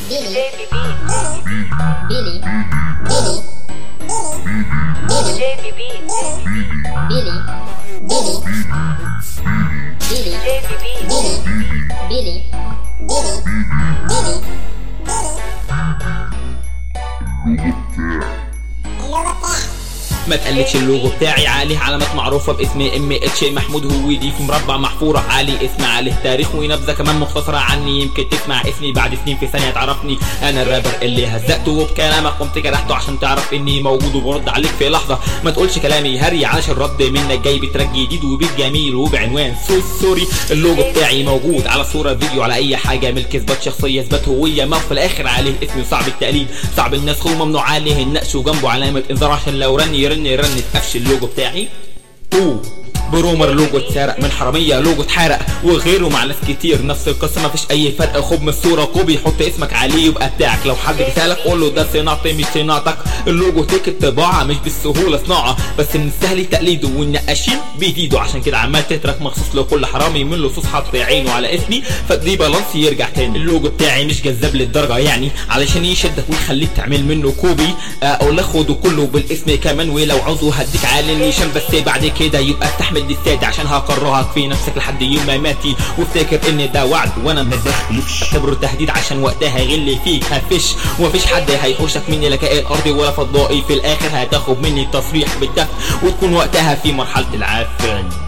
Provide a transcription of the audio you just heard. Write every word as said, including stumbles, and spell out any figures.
Billy, Billy, Billy, Billy, Billy, Billy, Billy, Billy, Billy, Billy, ما تقلدش اللوجو بتاعي، عليه علامات معروفه باسم ام اتش محمود هويدي في مربع محفوره عليه اسم، عليه تاريخ ونبذه كمان مختصره عني، يمكن تسمع اسمي بعد سنين في ثانيه تعرفني. انا الرابر اللي هزقته وبكلامك قمت جرحته عشان تعرف اني موجود وبرد عليك في لحظه. ما تقولش كلامي هري علشان الرد منك جاي بتراك جديد وبيت جميل وبعنوان سو سوري. اللوجو بتاعي موجود على صوره فيديو على اي حاجه، ملك اثبات شخصيه اثبات هويه، ما في الاخر عليه اسمي وصعب التقليد صعب النسخ وممنوع عليه النقش وجنبه علامه انذار عشان لو رن يرن رن تقفش اللوجو بتاعي. اوه برومر لوجو اتسرق من حراميه، لوجو اتحرق وغيره مع ناس كتير نفس القصه مفيش اي فرق. خد من الصوره كوبي حط اسمك عليه يبقى بتاعك، لو حد بيسالك قول له ده صناعتي مش صناعتك. اللوجو تيك طباعه مش بالسهوله صناعه، بس من السهل تقليده والنقاشين بيزيدوا، عشان كده عمال تترك مخصوص لكل حرامي من لصوص حط عينه على اسمي فدي بالانس يرجع تاني. اللوجو بتاعي مش جذاب للدرجه يعني علشان يشدك ويخليك تعمل منه كوبي، اقول لك خده كله بالاسم كمان، ولو عاوزه هديك على النيشان بس بعد كده يبقى استحمل دي عشان هكرهك في نفسك لحد يوم ما ماتي. وافتكر ان ده وعد وانا متدخل اعتبره تهديد عشان وقتها هيغل فيك هفش، ومفيش حد هيحوشك مني لا كائن ارضي ولا فضائي، في الاخر هتاخد مني تصريح بالدفن وتكون وقتها في مرحله العفن.